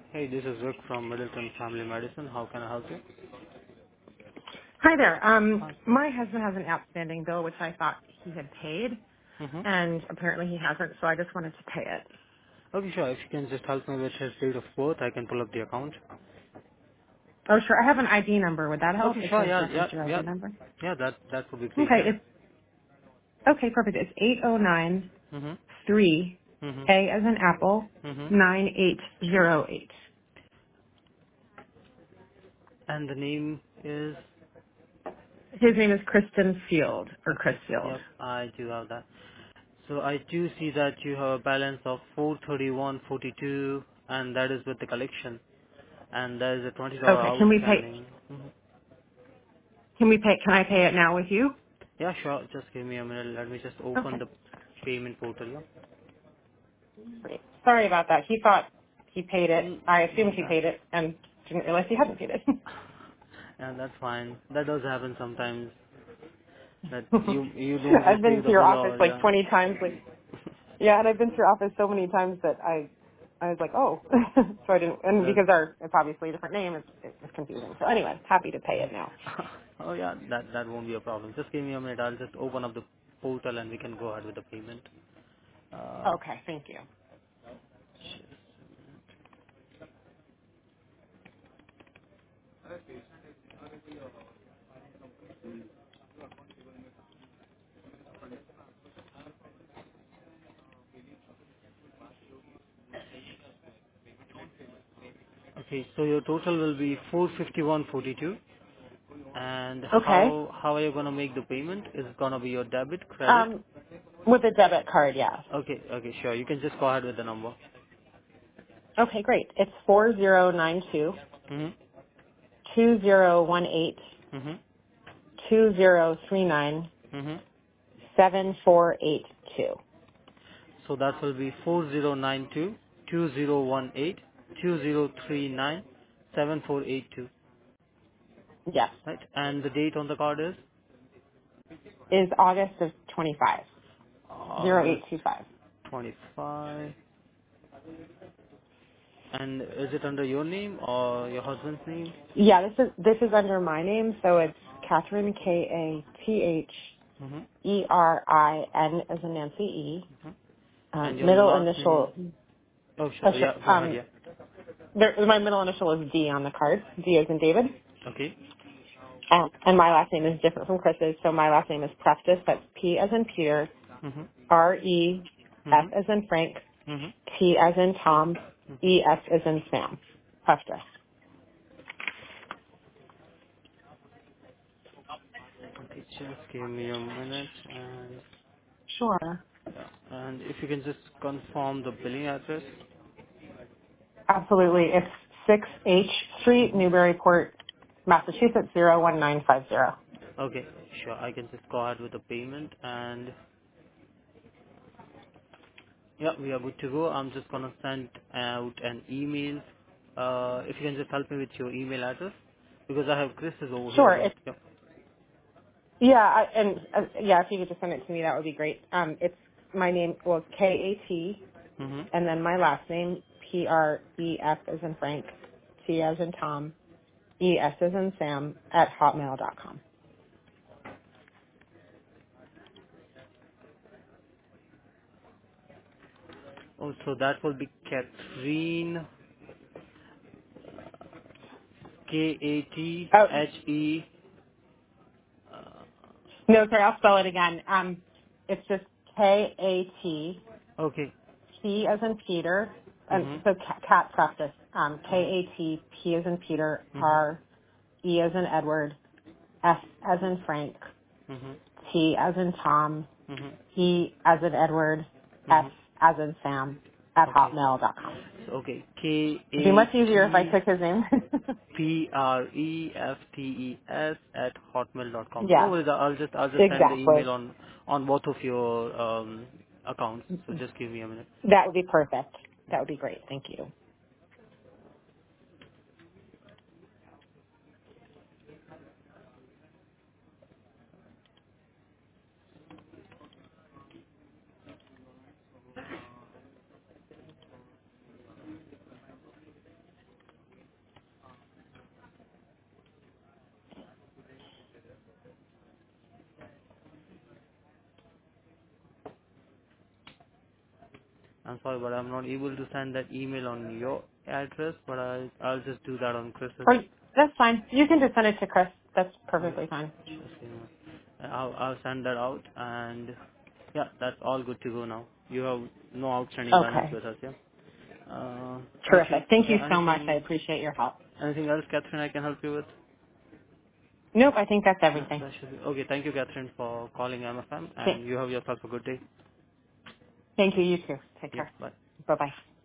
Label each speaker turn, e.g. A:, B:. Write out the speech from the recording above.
A: Hey, this is Rick from Middleton Family Medicine. How can I help you?
B: Hi there.
A: Hi.
B: My husband has an outstanding bill which I thought he had paid,
A: Mm-hmm.
B: and apparently he hasn't, so I just wanted to pay it.
A: Okay, sure. If you can just help me with his date of birth, I can pull up the account.
B: Oh, sure. I have an ID number. Would that help
A: Okay,
B: if
A: sure.
B: his
A: Yeah,
B: reference
A: yeah,
B: your
A: yeah.
B: ID number?
A: Yeah, that would be great.
B: Okay,
A: Yeah.
B: it's okay. Perfect. It's 809
A: Mm-hmm.
B: 3 A
A: Mm-hmm.
B: as in apple
A: Mm-hmm.
B: 9808.
A: And the name is.
B: His name is Kristen Field or Chris
A: Okay.
B: Field.
A: Yep, I do have that. So I do see that you have a balance of 431.42, and that is with the collection, and there is a $20
B: Okay.
A: outstanding. Mm-hmm.
B: Can we pay? Can I pay it now with you?
A: Yeah, sure. Just give me a minute. Let me just open
B: Okay.
A: the payment portal. Yeah.
B: Great. Sorry about that. He thought he paid it.
A: Mm,
B: I assumed he
A: that,
B: paid it and didn't realize he hadn't paid it.
A: yeah, that's fine. That does happen sometimes. That you don't
B: I've been
A: receive
B: to
A: the
B: your
A: bill
B: office
A: or
B: like
A: yeah.
B: 20 times. Like, yeah, and I've been to your office so many times that I was like, oh, so I didn't, and
A: That
B: because it's obviously a different name, it's confusing. So anyway, happy to pay it now.
A: oh yeah, that won't be a problem. Just give me a minute. I'll just open up the portal and we can go ahead with the payment. Uh,
B: Okay, thank you.
A: okay, so your total will be 451.42. And
B: Okay,
A: how are you gonna make the payment? Is it gonna be your debit, credit?
B: um, with a debit card, yes.
A: Okay, sure. You can just go ahead with the number.
B: Okay, great. It's 4092
A: Mhm.
B: 2018
A: Mhm.
B: 2039
A: Mhm.
B: 7482.
A: So that will be 4092-2018-2039-7482,
B: Yes,
A: right? And the date on the card is
B: is August of 25,
A: August
B: 0825.
A: 25. And is it under your name or your husband's name?
B: Yeah, this is under my name, so it's Catherine
A: Mhm.
B: Katherin as in Nancy E.
A: Mhm. And your
B: Middle
A: last name?
B: initial.
A: Oh,
B: Oh,
A: sure.
B: sure.
A: Yeah, go ahead. Yeah.
B: My middle initial is D on the card. D as in David.
A: Okay.
B: And my last name is different from Chris's, so my last name is Preftis. That's P as in Peter,
A: Mhm.
B: REF
A: Mhm.
B: as in Frank,
A: Mhm.
B: T as in Tom,
A: Mhm.
B: ES as in Sam. Preftis.
A: Okay, just give me a minute and
B: Sure.
A: yeah. And if you can just confirm the billing address.
B: Absolutely. It's 6H Street, Newburyport, Massachusetts, 01950.
A: Okay, sure. I can just go ahead with the payment and yeah, we are good to go. I'm just gonna send out an email. If you can just help me with your email address because I have Chris's over here,
B: Sure.
A: but yeah.
B: Yeah, yeah, if you could just send it to me, that would be great. It's my name, well, it's K-A-T,
A: Mhm.
B: and then my last name, P-R-E-F as in Frank, T as in Tom, E-S as in Sam, at hotmail.com.
A: Oh, so that will be Catherine,
B: Oh,
A: Kathe.
B: no, sorry, I'll spell it again. It's just K-A-T,
A: Okay.
B: P as in Peter, and
A: Mhm.
B: so cat practice, K-A-T, P as in Peter,
A: Mhm.
B: R, E as in Edward, S as in Frank,
A: Mhm.
B: T as in Tom,
A: Mhm.
B: E as in Edward, S
A: Mhm.
B: as in Sam, at
A: Okay.
B: hotmail.com.
A: So, okay.
B: It'd be much easier if I
A: KATPREFTES
B: took his name.
A: at hotmail.com. No
B: Yeah,
A: worries. I'll just send the
B: exactly.
A: email on both of your accounts. So just give me a minute.
B: That would be perfect. That would be great. Thank you.
A: I'm sorry, but I'm not able to send that email on your address, but I'll just do that on Chris's.
B: Or, that's fine. You can just send it to Chris. That's
A: Yeah,
B: perfectly fine.
A: just give me I'll send that out, and yeah, that's all good to go now. You have no outstanding balance
B: Okay.
A: with us, yeah. Thank you.
B: Terrific. Thank you
A: Yeah,
B: so much. I appreciate your help.
A: anything else, Catherine? I can help you with?
B: Nope, I think that's
A: No,
B: everything.
A: that should be okay. Thank you, Catherine, for calling MFM,
B: Th-
A: and you have yourself a good day.
B: Thank you. You too. Take
A: Yep,
B: care.
A: bye.
B: Bye-bye.